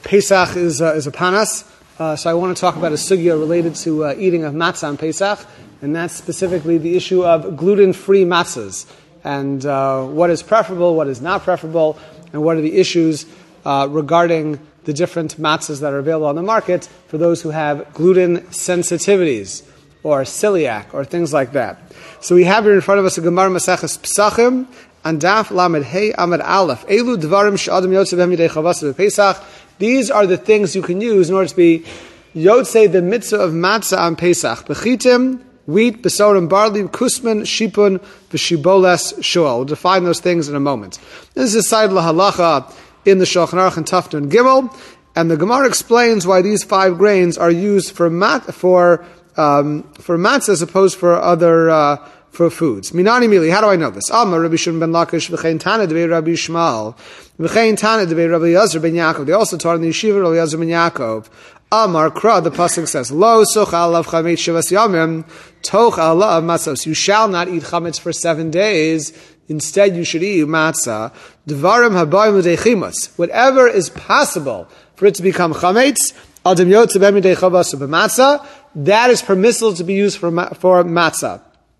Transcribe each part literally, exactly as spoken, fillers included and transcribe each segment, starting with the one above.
Pesach is uh, is upon us, uh, so I want to talk about a sugya related to uh, eating of matzah on Pesach, and that's specifically the issue of gluten-free matzahs, and uh, what is preferable, what is not preferable, and what are the issues uh, regarding the different matzahs that are available on the market for those who have gluten sensitivities, or celiac, or things like that. So we have here in front of us a Gemara Maseches Pesachim, and Daf Lamed Hey Amud Aleph. Elu Dvarim She'adam Yotzei B'hem Yidei Chavasa B'Pesach. These are the things you can use in order to be Yotzei, the mitzvah of matzah on Pesach. Bechitim, wheat, besorim, barley, kusman, shipun, v'shiboles, shual. We'll define those things in a moment. This is Side Lahalacha in the Shulchan Aruch and Tafnun Gimel, and the Gemara explains why these five grains are used for mat for um, for matzah as opposed for other uh, for foods. Minani mili, how do I know this? Amar Rabbi Shimon ben Lakish v'chein Tana debei Rabbi Shmuel v'chein Tana debei Rabbi Eliezer ben Yaakov. They also taught in the yeshiva Rabbi Eliezer ben Yaakov. Amar Kra, the pasuk says, Lo sochal alav chametz shivas yamim toch alav matzos. You shall not eat chametz for seven days. Instead, you should eat matzah. Dvarim habayim l'deichimus. Whatever is possible for it to become chametz, adam yotzei b'hem yidei chavasa b'matzah, that is permissible to be used for for matzah.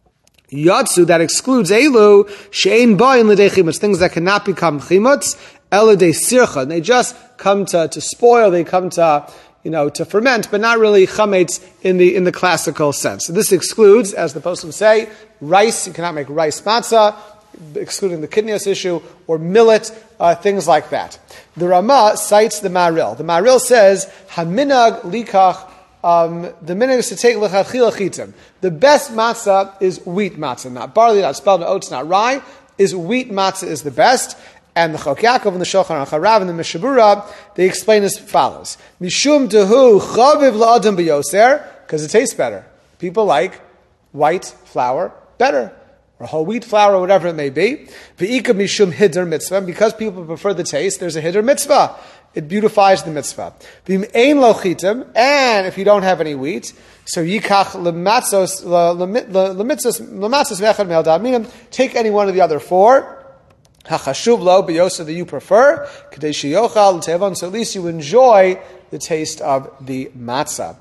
Yatsu, that excludes elu she'ein bayin l'dei chimutz, things that cannot become chimutz, ela de sircha. They just come to, to spoil. They come to you know to ferment, but not really chametz in the in the classical sense. So this excludes, as the poskim say, rice. You cannot make rice matzah, excluding the kidneys issue, or millet, uh, things like that. The Rama cites the Maril. The Maril says haminag likach. Um, the minhag is to take l'chadchila chitim. The best matzah is wheat matzah, not barley, not spelt, not oats, not rye. Is wheat matzah is the best. And the Chok Yaakov and the Shulchan Aruch Harav and the Mishabura, they explain as follows: Mishum dehu chaviv la'adam b'yoser, because it tastes better. People like white flour better, or whole wheat flour, or whatever it may be. V'ika mishum hiddur mitzvah, because people prefer the taste, there's a hiddur mitzvah. It beautifies the mitzvah. V'im ein lo chitim, and if you don't have any wheat, so yikach lematzos lemitzos lematzos v'echad me'al da'aminim, take any one of the other four. Hachashuv lo b'yosa that you prefer, kadei sheyochal l'tevon, so at least you enjoy the taste of the matzah.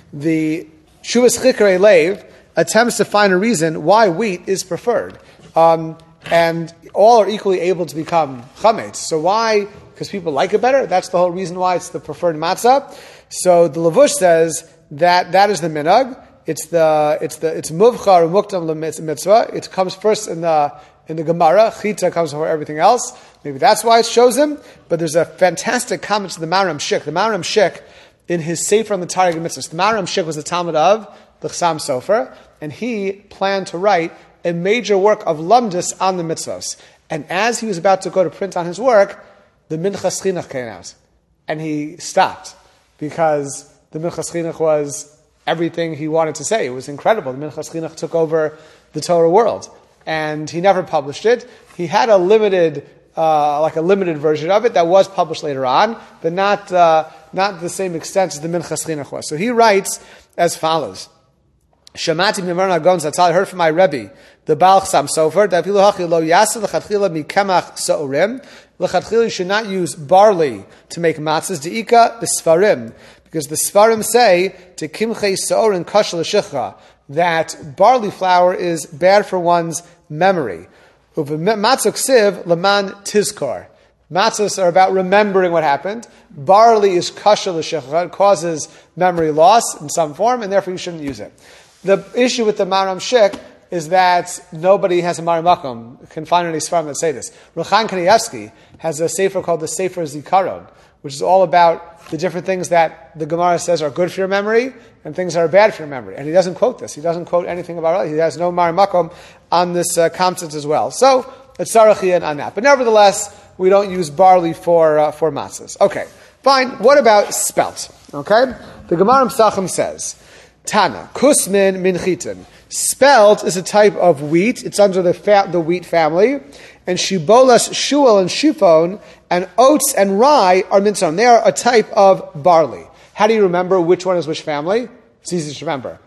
The Shuvas Chikrei Leiv attempts to find a reason why wheat is preferred, um, and all are equally able to become chametz. So why? Because people like it better. That's the whole reason why it's the preferred matzah. So the Lavush says that that is the minhag. It's the it's the it's muvchar muktam lemitzvah. It comes first in the in the Gemara. Chita comes before everything else. Maybe that's why it's chosen. But there's a fantastic comment to the Maram Shik. The Maram Shik, in his Sefer on the Targum Mitzvahs, the Maram Shik was the Talmud of the Chassam Sofer, and he planned to write a major work of lumdus on the mitzvahs. And as he was about to go to print on his work, the Minchas Chinuch came out, and he stopped because the Minchas Chinuch was everything he wanted to say. It was incredible. The Minchas Chinuch took over the Torah world, and he never published it. He had a limited, uh, like a limited version of it that was published later on, but not uh, not the same extent as the Minchas Chinuch was. So he writes as follows: Shamati Mimarna Gon Zatzal, I heard from my Rebbe, the Baal Chassam Sofer, that Pilu Hachi Lo Yasa L'Chadchila Mikemach Sa'urim. L'Chadchila, you should not use barley to make matzahs. De'ika the Sfarim, because the Sfarim say to Kimchei Sa'urim Kashal Shichra, that barley flour is bad for one's memory. Matzah Ksiv Laman Tizkar. Matzahs are about remembering what happened. Barley is Kashal Shichra, it causes memory loss in some form, and therefore you shouldn't use it. The issue with the Maram Shik is that nobody has a Maram Makom. Can find any Sfarim that say this. Ruchan Kanievsky has a sefer called the Sefer Zikaron, which is all about the different things that the Gemara says are good for your memory and things that are bad for your memory. And he doesn't quote this. He doesn't quote anything about it. He has no Maram Makom on this uh, concept as well. So it's Sarachian on that. But nevertheless, we don't use barley for uh, for matzahs. Okay, fine. What about spelt? Okay, the Gemara Psachim says, Tana, kusmin min chitin. Spelt is a type of wheat. It's under the fa- the wheat family. And shibolas, shual, and shifon, and oats and rye are mintzon. They are a type of barley. How do you remember which one is which family? It's easy to remember.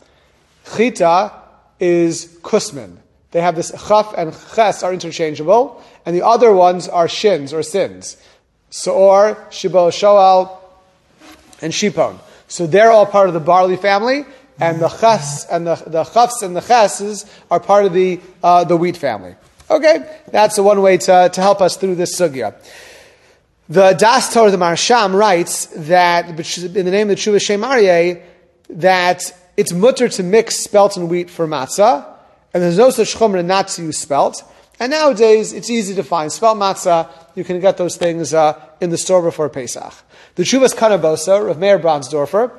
Chita is kusmin. They have this chaf and ches are interchangeable, and the other ones are shins or sins. Soor, shibol, shoal, and shipon. So they're all part of the barley family, and the chas and the the chafs and the chesses are part of the uh, the wheat family. Okay, that's the one way to, to help us through this sugya. The Das Torah, the Marsham, writes that in the name of the Tshuva Shem Aryeh that it's mutter to mix spelt and wheat for matzah, and there's no such chumrah not to use spelt. And nowadays, it's easy to find spelt matzah. You can get those things uh, in the store before Pesach. The Tshuvas Kanabosa, Rav Meir Bronsdorfer,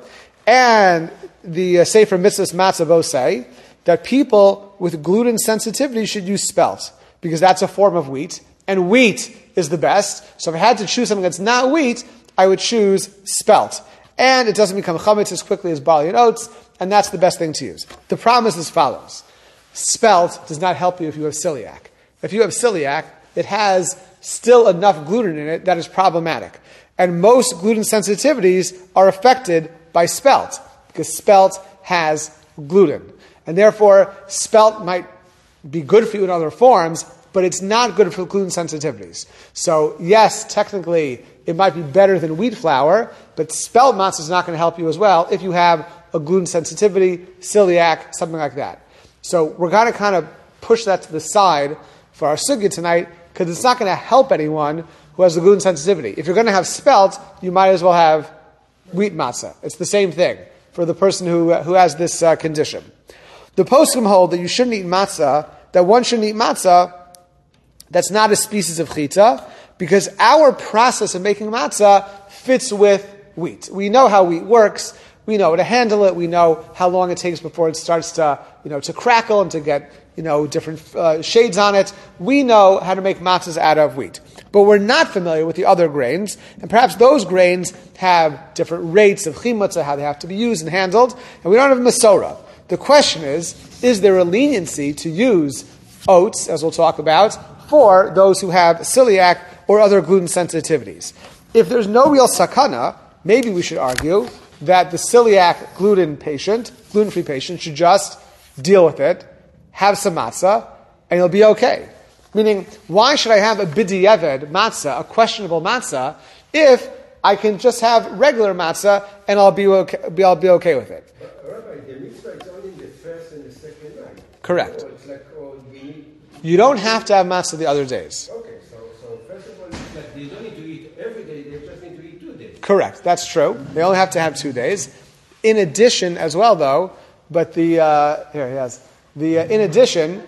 and the uh, Sefer Mitzvahs Matzah both say that people with gluten sensitivity should use spelt, because that's a form of wheat, and wheat is the best. So if I had to choose something that's not wheat, I would choose spelt. And it doesn't become chametz as quickly as barley and oats, and that's the best thing to use. The problem is as follows. Spelt does not help you if you have celiac. If you have celiac, it has still enough gluten in it that is problematic. And most gluten sensitivities are affected by spelt, because spelt has gluten. And therefore, spelt might be good for you in other forms, but it's not good for gluten sensitivities. So yes, technically, it might be better than wheat flour, but spelt matzah is not going to help you as well if you have a gluten sensitivity, celiac, something like that. So we're going to kind of push that to the side for our sugya tonight, because it's not going to help anyone who has a gluten sensitivity. If you're going to have spelt, you might as well have wheat matzah. It's the same thing for the person who uh, who has this uh, condition. The poskim hold that you shouldn't eat matzah, that one shouldn't eat matzah that's not a species of chita, because our process of making matzah fits with wheat. We know how wheat works. We know how to handle it. We know how long it takes before it starts to, you know, to crackle and to get, you know, different uh, shades on it. We know how to make matzahs out of wheat. But we're not familiar with the other grains, and perhaps those grains have different rates of chimutza, how they have to be used and handled, and we don't have masorah. The question is, is there a leniency to use oats, as we'll talk about, for those who have celiac or other gluten sensitivities? If there's no real sakana, maybe we should argue that the celiac gluten patient, gluten-free patient, should just deal with it, have some matzah, and he'll be okay. Meaning, why should I have a b'di'evet matzah, a questionable matzah, if I can just have regular matzah and I'll be okay, I'll be okay with it? But, Rabbi, the mitzvah is only the first and the second night. Correct. So it's like, oh, you, need, you don't have to have matzah the other days. Okay, so, so first of all, it's like they don't need to eat every day, they just need to eat two days. Correct, that's true. They only have to have two days. In addition, as well, though, but the, uh, here he has, the, uh, in addition,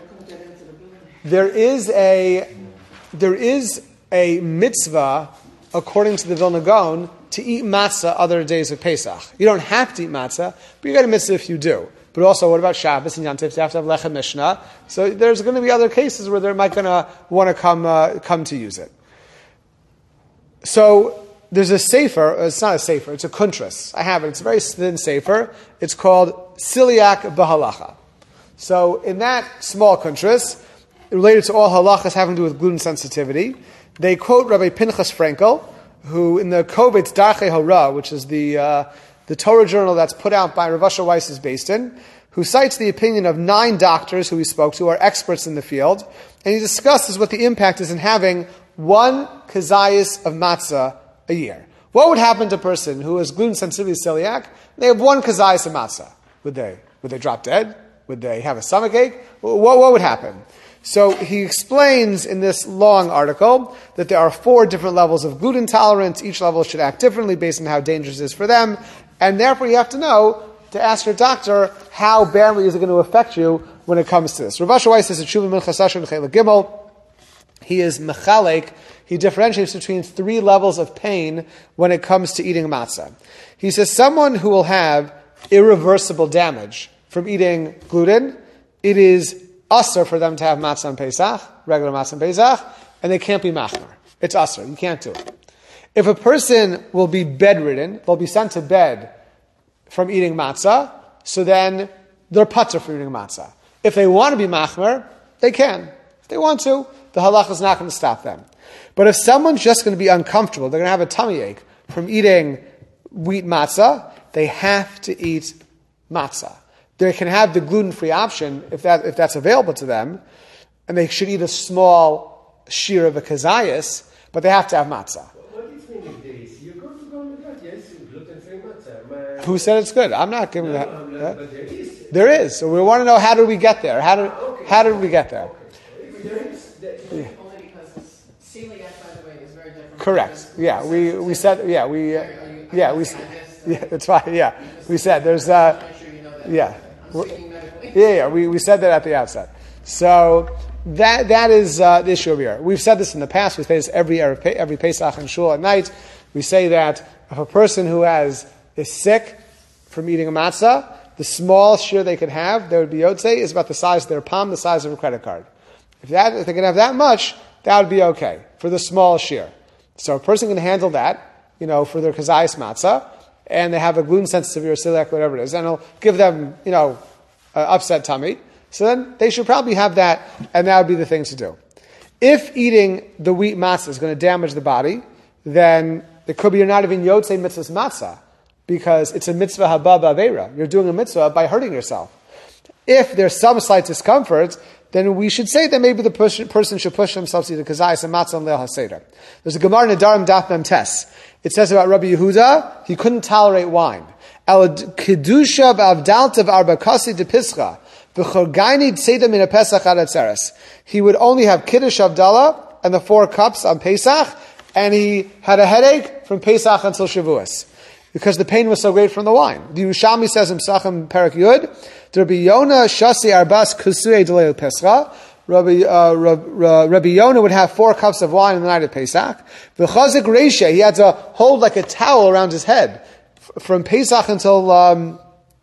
there is a, there is a mitzvah, according to the Vilna Gaon, to eat matzah other days of Pesach. You don't have to eat matzah, but you got a mitzvah if you do. But also, what about Shabbos and Yantif? You have to have lechem mishnah. So there's going to be other cases where they're might going to want to come uh, come to use it. So there's a sefer. It's not a sefer. It's a kuntras. I have it. It's a very thin sefer. It's called Celiac B'Halacha. So in that small kuntras, related to all halachas having to do with gluten sensitivity, they quote Rabbi Pinchas Frankel, who in the Kovitz Darchei Hora, which is the uh, the Torah journal that's put out by Rav Asher Weiss is based in, who cites the opinion of nine doctors who he spoke to, who are experts in the field, and he discusses what the impact is in having one kazayas of matzah a year. What would happen to a person who has gluten sensitivity celiac? They have one kazayas of matzah. Would they would they drop dead? Would they have a stomach ache? What, what would happen? So he explains in this long article that there are four different levels of gluten tolerance. Each level should act differently based on how dangerous it is for them. And therefore you have to know, to ask your doctor, how badly is it going to affect you when it comes to this. Rav Asher Weiss says that Shuvah Minchas Asher and Chela Gimel, he is mechalek, he differentiates between three levels of pain when it comes to eating matzah. He says someone who will have irreversible damage from eating gluten, it is asur for them to have matzah on Pesach, regular matzah on Pesach, and they can't be machmer. It's asur. You can't do it. If a person will be bedridden, they'll be sent to bed from eating matzah, so then they're patur for eating matzah. If they want to be machmer, they can. If they want to, the halach is not going to stop them. But if someone's just going to be uncomfortable, they're going to have a tummy ache from eating wheat matzah, they have to eat matzah. They can have the gluten-free option if that if that's available to them, and they should eat a small shear of a kazayas, but they have to have matzah. What is many days? You go to go Yes, gluten-free matzah. My- Who said it's good? I'm not giving No, that. I'm not, that- but there is. There is. So we want to know, how did we get there? How did Okay. how did we get there? If there is, there- Yeah. Only because it's celiac, by the way, is very different. Correct. Yeah, we we said yeah we uh, yeah we yeah that's fine. Yeah, we said there's uh Make sure you know that. yeah I'm speaking medically. yeah yeah we, we said that at the outset. So that that is uh, the issue over here. We've said this in the past. We say this every every Pesach and Shul at night. We say that if a person who has is sick from eating a matzah, the small shear they could have, there would be yotzei, is about the size of their palm, the size of a credit card. If that if they can have that much, that would be okay for the small shear. So a person can handle that, you know, for their kazayis matzah, and they have a gluten sensitive or celiac, whatever it is, and it'll give them, you know, uh, upset tummy. So then they should probably have that, and that would be the thing to do. If eating the wheat matzah is going to damage the body, then it could be you're not even yotzei mitzvah's matzah, because it's a mitzvah haba ba'avera. You're doing a mitzvah by hurting yourself. If there's some slight discomfort, then we should say that maybe the person, person should push themselves to the kazayis and matzah and leil haseder. There's a Gemara in Nedarim Daf Mem Tes. It says about Rabbi Yehuda, he couldn't tolerate wine. El kedusha b'avdalta v'arbakasi de pischa v'chorgaini tzeda min pesach ad atzeres. He would only have kiddush avdallah and the four cups on Pesach, and he had a headache from Pesach until Shavuos, because the pain was so great from the wine. The Yerushalmi says in Psachim Perak Yud, Rabbi Yonah Shasi Arbas Kusui Delei Pescha. Rabbi, uh, Rabbi Yonah would have four cups of wine in the night of Pesach. V'chazik Reisha, he had to hold like a towel around his head f- from Pesach until um,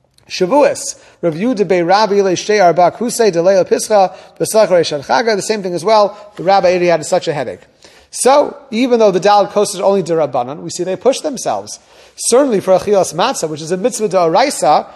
Shavuos. Rabbi Yehuda Bei Rabbi Ilei Shtei Arba Kusei Delei Pescha V'sach Reisha Chaga. The same thing as well. The Rabbi Eri had such a headache. So, even though the Daled Kos is only D'Rabbanan, we see they push themselves. Certainly for Achilas Matzah, which is a mitzvah D'Oraisa,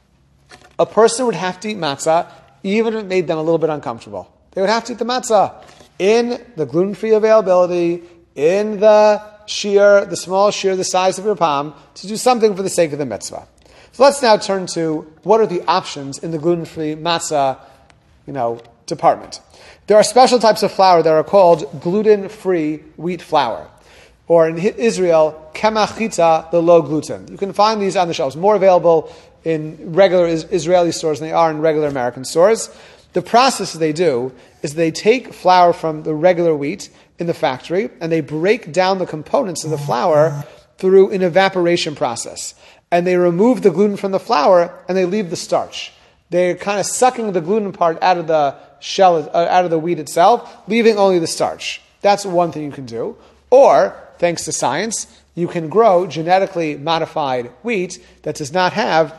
a person would have to eat matzah, even if it made them a little bit uncomfortable. They would have to eat the matzah in the gluten-free availability, in the shear, the small shear, the size of your palm, to do something for the sake of the mitzvah. So let's now turn to what are the options in the gluten-free matzah, you know, department. There are special types of flour that are called gluten-free wheat flour, or in Israel, kemach chita, the low gluten. You can find these on the shelves, more available in regular Israeli stores than they are in regular American stores. The process they do is they take flour from the regular wheat in the factory, and they break down the components of the flour through an evaporation process. And they remove the gluten from the flour, and they leave the starch. They're kind of sucking the gluten part out of the shell, uh, out of the wheat itself, leaving only the starch. That's one thing you can do. Or, thanks to science, you can grow genetically modified wheat that does not have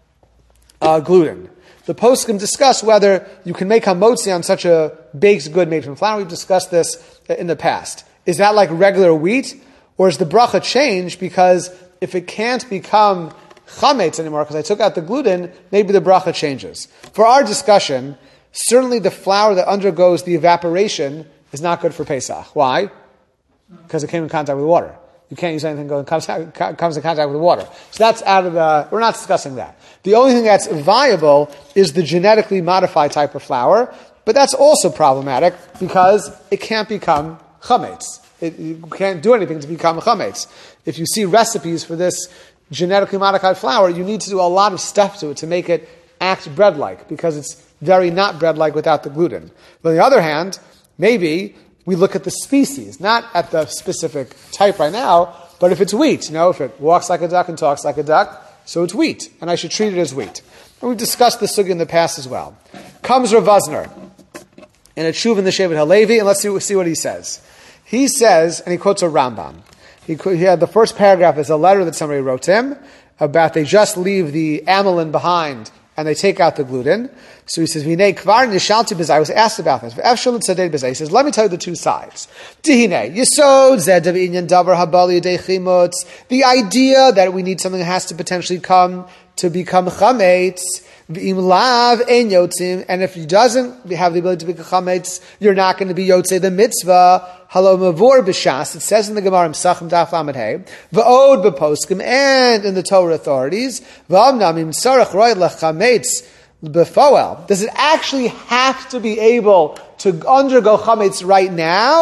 uh, gluten. The poskim discuss whether you can make hamotzi on such a baked good made from flour. We've discussed this in the past. Is that like regular wheat? Or is the bracha changed because if it can't become chametz anymore because I took out the gluten, maybe the bracha changes. For our discussion, certainly the flour that undergoes the evaporation is not good for Pesach. Why? Because it came in contact with water. You can't use anything that comes, comes in contact with water. So that's out of the, we're not discussing that. The only thing that's viable is the genetically modified type of flour, but that's also problematic because it can't become chametz. It, you can't do anything to become chametz. If you see recipes for this genetically modified flour, you need to do a lot of stuff to it to make it act bread-like, because it's very not bread-like without the gluten. But on the other hand, maybe we look at the species, not at the specific type right now, but if it's wheat, you know, if it walks like a duck and talks like a duck, so it's wheat, and I should treat it as wheat. And we've discussed the sugya in the past as well. Comes Rav Vosner in a tshuva in the Shevet Halevi, and let's see, see what he says. He says, and he quotes a Rambam. He, he had the first paragraph is a letter that somebody wrote to him about they just leave the amylin behind and they take out the gluten. So he says, "V'nei kvar nishalti b'zai." I was asked about this. V'efshel tzadei b'zai. He says, "Let me tell you the two sides." Dihine yisod zed inyan davar habali yedei chimutz. The idea that we need something that has to potentially come to become chametz. V'im lav ein yotzim, and if he doesn't have the ability to become chametz, you're not going to be yotzei the mitzvah. Halo mavur b'shas. It says in the Gemara Pesachim Daf Lamed Hey, v'od b'poskim, and in the Torah authorities, v'amnam im sarach roy lechametz b'foel. Does it actually have to be able to undergo chametz right now?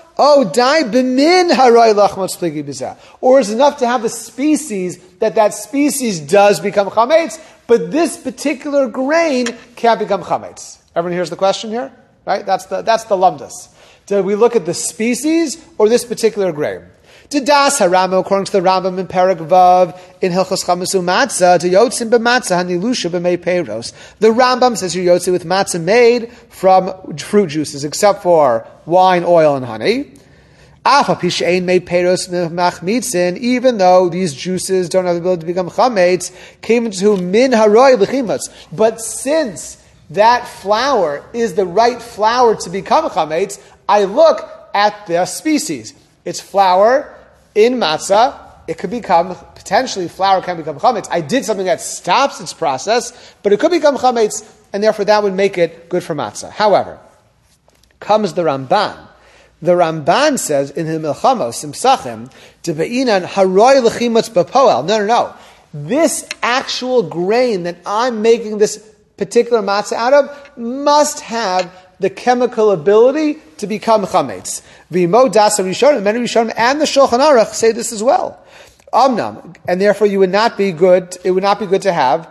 Oh, dai b'min haroy lachmotz pligi b'zeh. Or is enough to have the species that that species does become chametz, but this particular grain can't become chametz. Everyone hears the question here? Right? That's the, that's the lumdus. Do we look at the species or this particular grain? Das Harama, according to the Rambam in Perek Vav, in Hilchos Chametz U'Matzah, to Yotzim b'matzah hanilusha b'mei peiros. The Rambam says you're Yotzim with matzah made from fruit juices, except for wine, oil, and honey. Afa pishein made peiros machmitzin, even though these juices don't have the ability to become chametz, came into min haroy l'chimatz. But since that flour is the right flour to become chametz, I look at the species. It's flour in matzah. It could become, potentially flour can become chametz. I did something that stops its process, but it could become chametz, and therefore that would make it good for matzah. However, comes the Ramban. The Ramban says in the Milchamos, Simsachim, Debe'inan haroy l'chimatz b'poel. No, no, no. This actual grain that I'm making this particular matzah out of must have the chemical ability to become chametz. V'imo dasa rishonim, many rishonim, and the Shulchan Aruch say this as well. Amnam, and therefore you would not be good. It would not be good to have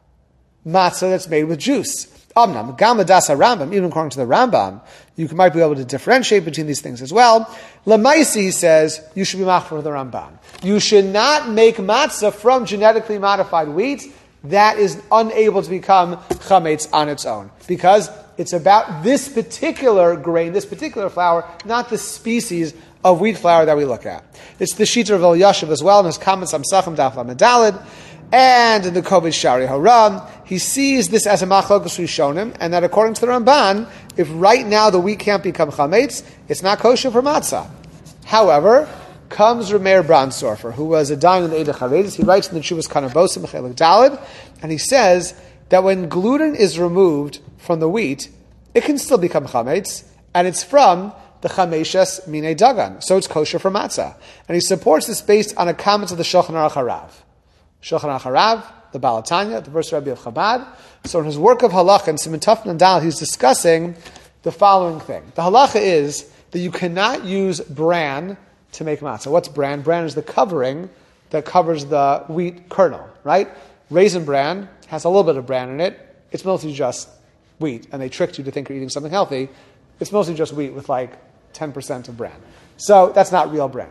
matzah that's made with juice. Amnam, gam dasa Rambam, even according to the Rambam, you might be able to differentiate between these things as well. Lamaisi, he says, you should be machmer with the Ramban. You should not make matzah from genetically modified wheat that is unable to become chametz on its own, because it's about this particular grain, this particular flour, not the species of wheat flour that we look at. It's the Shita of Elyashiv as well, in his comments on Sachem Daf Lamed Daled, and in the Koved Shari Haram, he sees this as a machlokas rishonim, and that according to the Ramban, if right now the wheat can't become chametz, it's not kosher for matzah. However, comes Rameir Bransdorfer, who was a dayan in the Eidei Charedis. He writes in the Tshuvas Kanabosim Chelik Daled, and he says that when gluten is removed from the wheat, it can still become chametz, and it's from the chameshes minei dagan, so it's kosher for matzah. And he supports this based on a comment of the Shulchan Aruch Harav. Shulchan Aruch Harav, the Baal Tanya, the first Rebbe of Chabad. So in his work of halacha and Siman Tov Nandal, he's discussing the following thing. The halacha is that you cannot use bran to make matzah. What's bran? Bran is the covering that covers the wheat kernel, right? Raisin bran has a little bit of bran in it. It's mostly just wheat, and they tricked you to think you're eating something healthy. It's mostly just wheat with like ten percent of bran. So that's not real bran.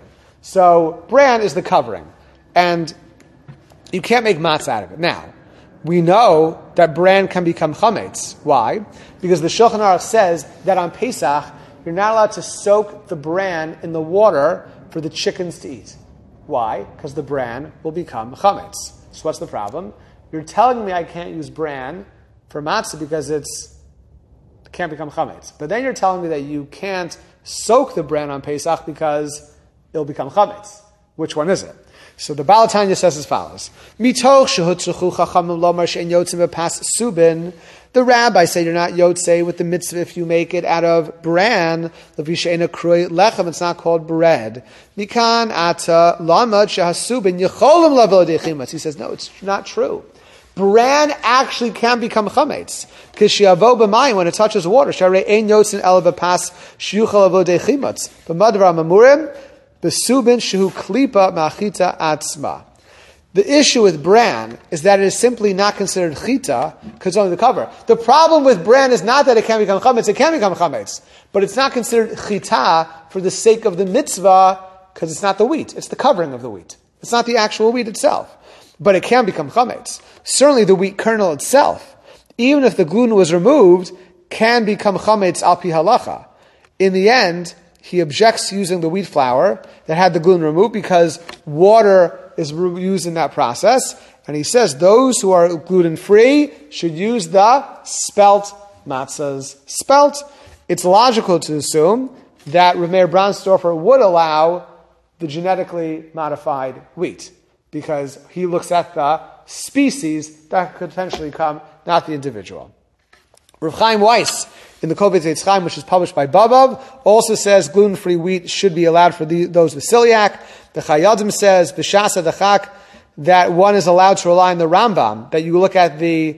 So bran is the covering, and you can't make matzah out of it. Now, we know that bran can become chametz. Why? Because the Shulchan Aruch says that on Pesach, you're not allowed to soak the bran in the water for the chickens to eat. Why? Because the bran will become chametz. So what's the problem? You're telling me I can't use bran for matzah because it's, it can't become chametz. But then you're telling me that you can't soak the bran on Pesach because it'll become chametz. Which one is it? So the Baal Tanya says as follows: Mitoch shehutzuchu chachamim lomar she'en yotzim b'pas subin. The rabbis say you're not yotzei with the mitzvah if you make it out of bran. Levi she'ena kroi lechem. It's not called bread. Mikan ata lamad shehasubin yecholim lavol dechimatz. He says no, it's not true. Bran actually can become chametz because she'avo b'mayim when it touches water. Sharei ein yotzin el b'pas sheyuchal lavol dechimatz. B'madvar mamurim. Besubin shehu klipa machita atzma. The issue with bran is that it is simply not considered chita because it's only the cover. The problem with bran is not that it can become chametz; it can become chametz, but it's not considered chita for the sake of the mitzvah because it's not the wheat; it's the covering of the wheat. It's not the actual wheat itself, but it can become chametz. Certainly, the wheat kernel itself, even if the gluten was removed, can become chametz al pi halacha. In the end, he objects to using the wheat flour that had the gluten removed because water is used in that process. And he says those who are gluten-free should use the spelt matzahs. Spelt, it's logical to assume that Rameir Bransdorfer would allow the genetically modified wheat because he looks at the species that could potentially come, not the individual. Rav Chaim Weiss, in the Koved Eitz Chaim, which is published by Babav, also says gluten-free wheat should be allowed for the, those with celiac. The Chayadim says, B'shasa Dachak, that one is allowed to rely on the Rambam, that you look at the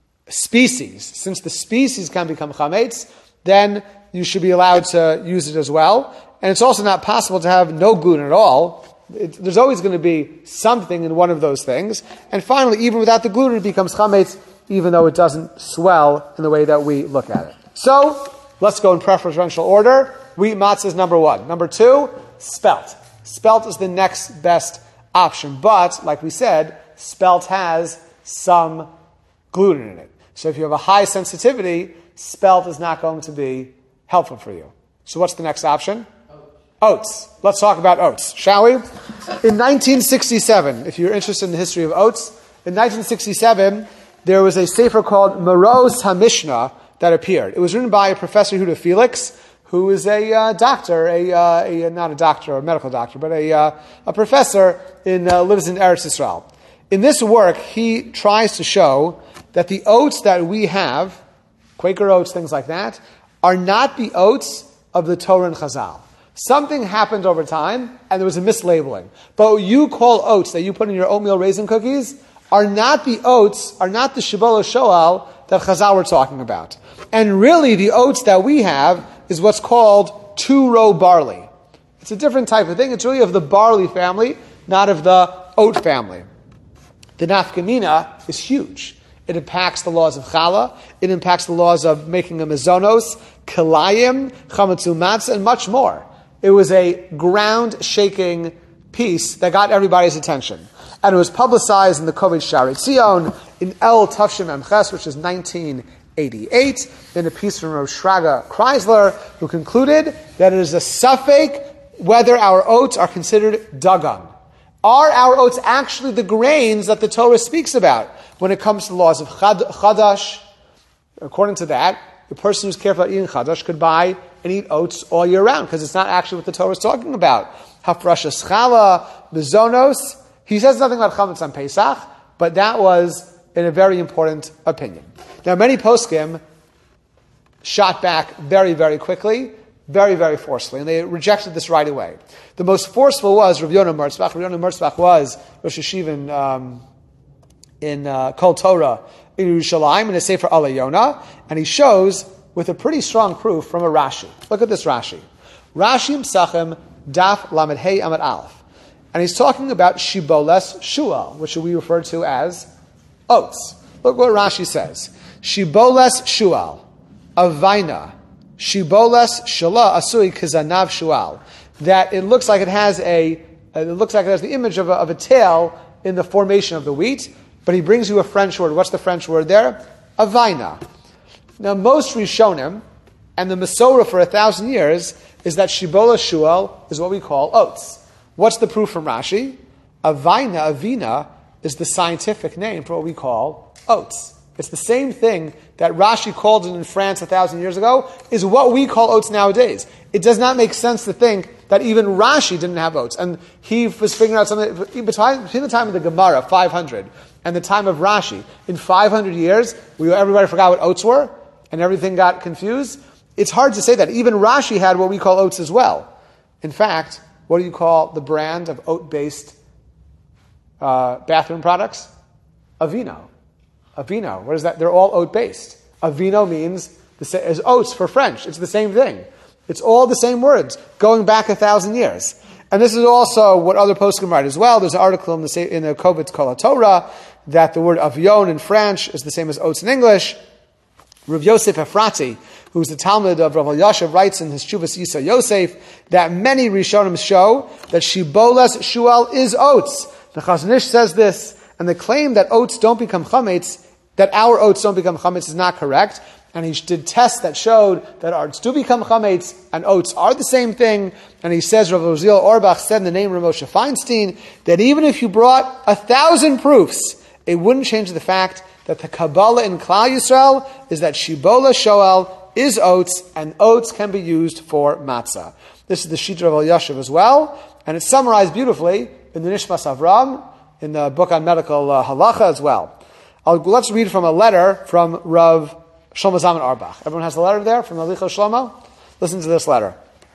species. Since the species can become chametz, then you should be allowed to use it as well. and it's also not possible to have no gluten at all. It, there's always going to be something in one of those things. And finally, even without the gluten, it becomes chametz, even though it doesn't swell in the way that we look at it. So, let's go in preferential order. Wheat matzah is number one. Number two, spelt. Spelt is the next best option. But, like we said, spelt has some gluten in it. So if you have a high sensitivity, spelt is not going to be helpful for you. So what's the next option? Oats. Let's talk about oats, shall we? In nineteen sixty-seven, if you're interested in the history of oats, in nineteen sixty-seven, there was a sefer called Maros HaMishnah that appeared. It was written by a Professor Huda Felix, who is a uh, doctor, a, uh, a not a doctor, a medical doctor, but a uh, a professor in uh, lives in Eretz Yisrael. In this work, he tries to show that the oats that we have, Quaker oats, things like that, are not the oats of the Torah and Chazal. Something happened over time, and there was a mislabeling. But what you call oats that you put in your oatmeal raisin cookies are not the oats, are not the Shibola Shoal that Chazal were talking about. And really, the oats that we have is what's called two-row barley. It's a different type of thing. It's really of the barley family, not of the oat family. The nafkamina is huge. It impacts the laws of challah. It impacts the laws of making a mezonos, kilayim, chametzu matzah, and much more. It was a ground-shaking piece that got everybody's attention. And it was publicized in the Koved Shari Tzion, in El Tavshim Emches, which is nineteen eighty-eight, in a piece from Rosh Shraga Chrysler, who concluded that it is a suffix whether our oats are considered dagan. Are our oats actually the grains that the Torah speaks about when it comes to the laws of chad, chadash? According to that, the person who's careful about eating chadash could buy and eat oats all year round, because it's not actually what the Torah is talking about. Hafrashas challah, bezonos. He says nothing about chametz on Pesach, but that was in a very important opinion. Now, many poskim shot back very, very quickly, very, very forcefully, and they rejected this right away. The most forceful was Rav Yonah Merzbach. Rav Yonah Merzbach was Rosh Hashiva in, um, in uh, Kol Torah in Yerushalayim in a Sefer Ala Yonah, and he shows with a pretty strong proof from a Rashi. Look at this Rashi. Rashi Msachem Daf Lamed Hey Amad Aleph. And he's talking about Shiboles Shual, which we refer to as oats. Look what Rashi says. Shiboles Shual, Avaina, Shiboles Shala Asui Kizanav Shual. That it looks like it has a, it looks like it has the image of a, of a tail in the formation of the wheat, but he brings you a French word. What's the French word there? Avaina. Now, most Rishonim, and the Masorah for a thousand years, is that Shibola Shual is what we call oats. What's the proof from Rashi? Avaina, Avina, is the scientific name for what we call oats. It's the same thing that Rashi called it in France a thousand years ago, is what we call oats nowadays. It does not make sense to think that even Rashi didn't have oats. And he was figuring out something, between the time of the Gemara, five hundred, and the time of Rashi, in five hundred years, we, everybody forgot what oats were, and everything got confused. It's hard to say that. Even Rashi had what we call oats as well. In fact, what do you call the brand of oat-based uh, bathroom products? Aveeno. Aveeno. What is that? They're all oat-based. Aveeno means the same as oats for French. It's the same thing. It's all the same words, going back a thousand years. And this is also what other poskim write as well. There's an article in the in the Kovitz Kol HaTorah that the word avion in French is the same as oats in English. Rav Yosef Efrati, who's the Talmud of Rav Elyashiv, writes in his Chuvas Yisa Yosef that many Rishonim show that Shibolas Shual is oats. The Chazon Ish says this, and the claim that oats don't become chametz, that our oats don't become chametz, is not correct. And he did tests that showed that oats do become chametz, and oats are the same thing. And he says, Rav Uziel Orbach said in the name of Moshe Feinstein, that even if you brought a thousand proofs, it wouldn't change the fact that the Kabbalah in Klal Yisrael is that Shibola Shoel is oats, and oats can be used for matzah. This is the Shita of Elyashiv as well, and it's summarized beautifully in the Nishmas Avram, in the book on medical uh, halacha as well. I'll, let's read from a letter from Rav Shlomo Zalman Auerbach. Everyone has the letter there from Alicho Shlomo? Listen to this letter.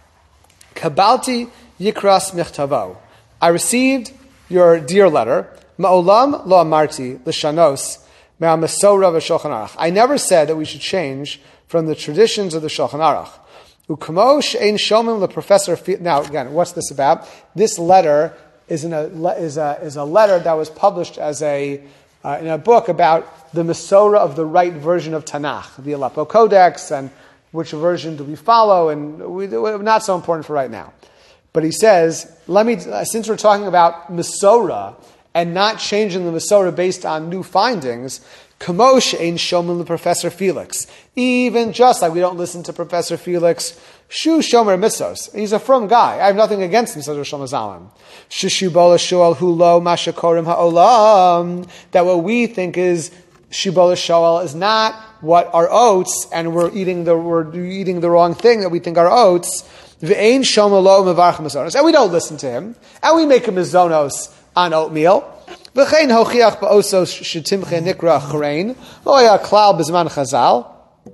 Kabalti Yikras Michtavo. I received your dear letter. Ma'olam lo amarti l'shanos me'amasorah v'shulchan aruch. I never said that we should change from the traditions of the Shulchan Aruch. Ukamosh ein shomim the professor. Now again, what's this about? This letter is in a is a is a letter that was published as a uh, in a book about the Masorah of the right version of Tanakh, the Aleppo Codex, and which version do we follow, and we, not so important for right now. But he says, let me since we're talking about Masorah and not changing the Masorah based on new findings. Kamosh ein shomim the Professor Felix. Even just like we don't listen to Professor Felix, Shu Shomer Mitzos. He's a from guy. I have nothing against him, says Rosh Hashanah. Shishibola Shoel Hulo Mashakorim Ha'olam. That what we think is Shibola Shoel is not what our oats, and we're eating the we're eating the wrong thing that we think are oats. V'ein Shomelo Mevarch Mizonos. And we don't listen to him, and we make a mizonos on oatmeal. V'chein hochiach ba'osos shetimche nikra chrein lo haya klal b'zman chazal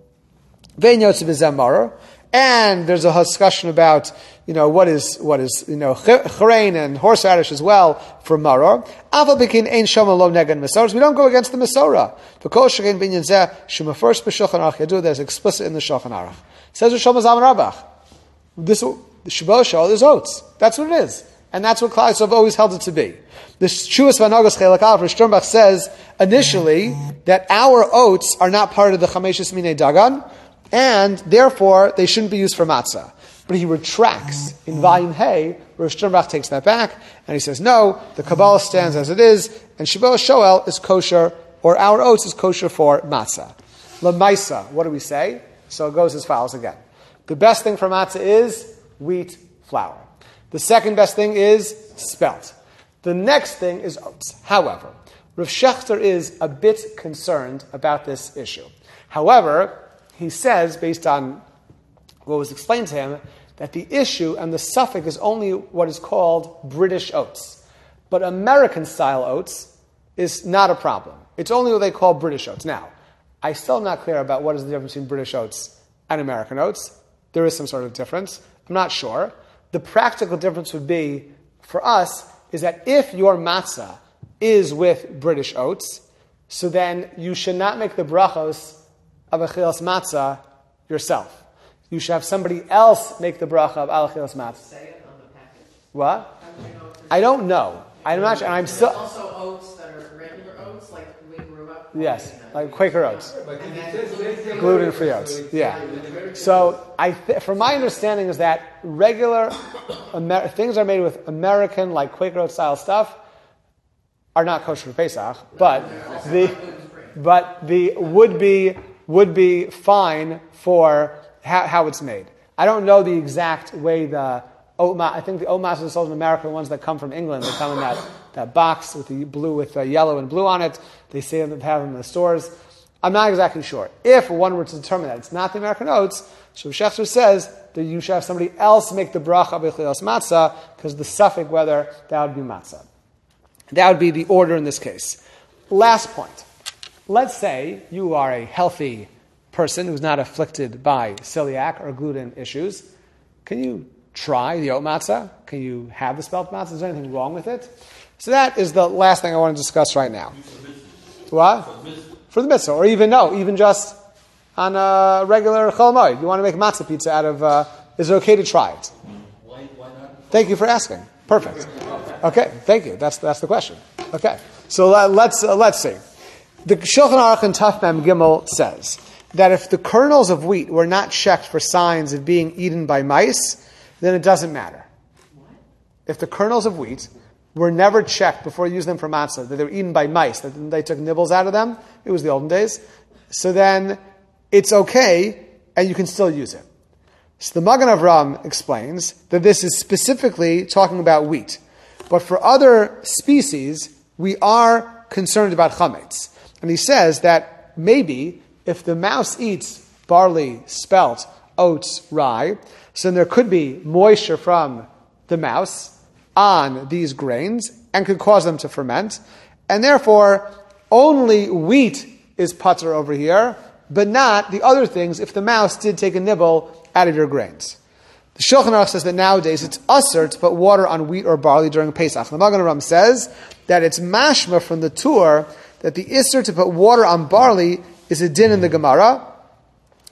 ve'en yotze b'zem marer. And there's a discussion about, you know, what is what is you know chrein and horseradish as well for maror. Aval b'kin ein shoma lo neged mesorah. We don't go against the mesorah. V'kol shekein binyan zeh shema first b'shulchan aruch yadu. There's explicit in the Shulchan Aruch. Says Rosh Hashanah Rabach. This the Shibbola Shoel is oats. That's what it is. And that's what Klal Yisrael have always held it to be. The Shuvas Vanagos Chelak Aleph, Rosh Sternbach says initially that our oats are not part of the Chameshes Minei Dagan, and therefore they shouldn't be used for matzah. But he retracts in volume Hey. Rosh Sternbach takes that back, and he says no, the Kabbalah stands as it is, and Shibbola Shoel is kosher, or our oats is kosher for matzah. Lamaisa, what do we say? So it goes as follows again. The best thing for matzah is wheat flour. The second best thing is spelt. The next thing is oats. However, Rav Shechter is a bit concerned about this issue. However, he says, based on what was explained to him, that the issue and the suffix is only what is called British oats. But American-style oats is not a problem. It's only what they call British oats. Now, I'm still not clear about what is the difference between British oats and American oats. There is some sort of difference. I'm not sure. The practical difference would be, for us, is that if your matzah is with British oats, so then you should not make the brachos of achilas matzah yourself. You should have somebody else make the bracha of al achilas matzah. Say it on the package. What? How do you know if there's- I don't know. I'm not sure. And I'm There's still also oats that are regular oats, like we grew up. yes, eating them. like Quaker oats, But And it then says regular- gluten-free oats. Yeah. So, I th- from my understanding, is that regular Amer- things are made with American, like Quaker oat style stuff, are not kosher for Pesach, but the but the would be would be fine for how, how it's made. I don't know the exact way the oat ma- I think the oat masses are sold in America, the ones that come from England, they come in that, that box with the blue with uh, yellow and blue on it. They say they have them in the stores. I'm not exactly sure. If one were to determine that it's not the American oats, so Shechter says that you should have somebody else make the bracha of echilas matzah, because the suffix whether that would be matzah. That would be the order in this case. Last point. Let's say you are a healthy person who's not afflicted by celiac or gluten issues. Can you try the oat matzah? Can you have the spelt matzah? Is there anything wrong with it? So that is the last thing I want to discuss right now. What? For the mitzvah, or even no, even just on a regular Chol Moed. You want to make matzah pizza out of, uh, is it okay to try it? Why, why not? Thank you for asking. Perfect. Okay, thank you. That's that's the question. Okay, so let, let's uh, let's see. The Shulchan Aruch in Taf Mem Gimel says that if the kernels of wheat were not checked for signs of being eaten by mice, then it doesn't matter. What? If the kernels of wheat were never checked before you use them for matzah, that they were eaten by mice, that they took nibbles out of them, it was the olden days, so then it's okay, and you can still use it. So the Magen Avram explains that this is specifically talking about wheat. But for other species, we are concerned about chametz. And he says that maybe if the mouse eats barley, spelt, oats, rye, so then there could be moisture from the mouse on these grains and could cause them to ferment. And therefore, only wheat is patur over here, but not the other things if the mouse did take a nibble out of your grains. The Shulchan Aruch says that nowadays it's usher to put water on wheat or barley during Pesach. The Magen Avram says that it's mashma from the Tur that the isser to put water on barley is a din in the Gemara,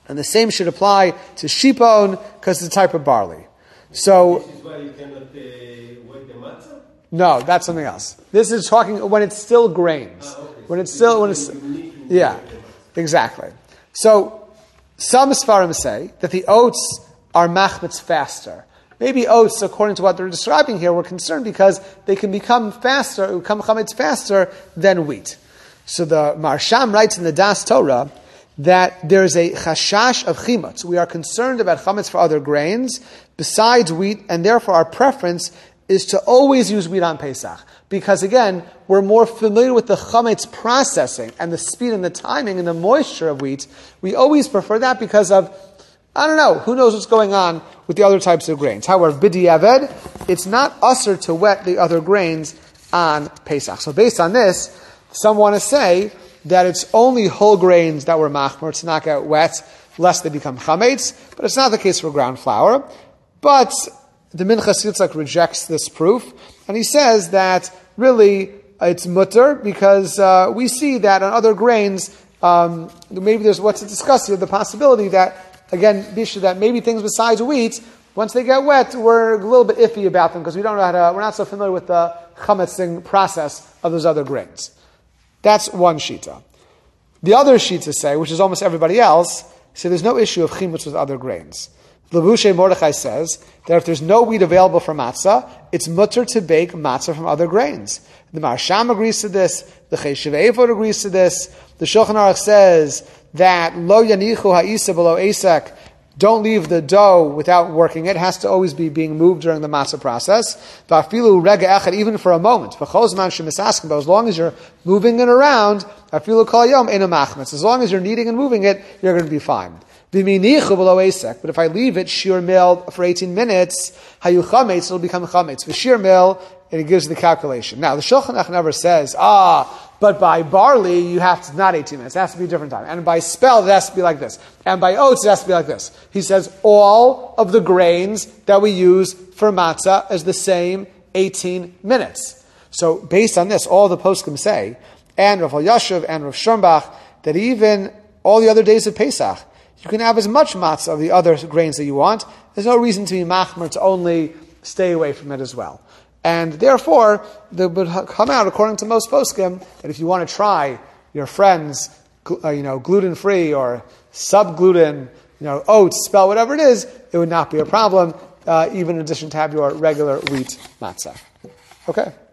And the same should apply to shipon because it's a type of barley. So, This is why you cannot uh, wet the matzah? no, that's something else. This is talking when it's still grains. Ah, okay. When it's still, when it's, You need to yeah, wet the matzah. exactly. So, some Sfarim say that the oats are machmitz faster. Maybe oats, according to what they're describing here, we're concerned because they can become faster, become chametz faster than wheat. So the Marsham writes in the Das Torah that there's a chashash of chimutz. We are concerned about chametz for other grains besides wheat, and therefore our preference is to always use wheat on Pesach. Because again, we're more familiar with the chametz processing and the speed and the timing and the moisture of wheat. We always prefer that because of, I don't know, who knows what's going on with the other types of grains. However, b'diavad, it's not usher to wet the other grains on Pesach. So based on this, some want to say that it's only whole grains that were machmer to not get wet, lest they become chametz, but it's not the case for ground flour. But the Minchas Yitzchak rejects this proof, and he says that really it's mutter because uh, we see that on other grains, um, maybe there's what's discussed here, the possibility that, again, that maybe things besides wheat, once they get wet, we're a little bit iffy about them because we don't know how to, we're not so familiar with the chametzing process of those other grains. That's one shita. The other shita say, which is almost everybody else, say there's no issue of chimutz with other grains. Lebushe Mordechai says that if there's no wheat available for matzah, it's mutter to bake matzah from other grains. The Marsham agrees to this. The Cheshiv Eifod agrees to this. The Shulchan Aruch says that lo yanichu ha'isa below asek, don't leave the dough without working it. It has to always be being moved during the matzah process. V'afilu rega echad, even for a moment. V'chol zman shemisaskim, but as long as you're moving it around, afilu kol yom ena machmetz. As long as you're kneading and moving it, you're going to be fine. V'minichu below asek, but if I leave it shir mil for eighteen minutes, hayu chametz, it'll become chametz. V'shir mil, and it gives the calculation. Now, the Shulchan Aruch never says, ah, but by barley, you have to, not eighteen minutes, it has to be a different time. And by spelt, it has to be like this. And by oats, it has to be like this. He says, all of the grains that we use for matzah is the same eighteen minutes. So, based on this, all the poskim say, and Rav Yashuv and Rav Schoenbach, that even all the other days of Pesach, you can have as much matzah of the other grains that you want. There's no reason to be machmer to only stay away from it as well. And therefore, they would come out, according to most poskim, that if you want to try your friend's, uh, you know, gluten-free or sub-gluten, you know, oats, spell, whatever it is, it would not be a problem, uh, even in addition to have your regular wheat matzah. Okay.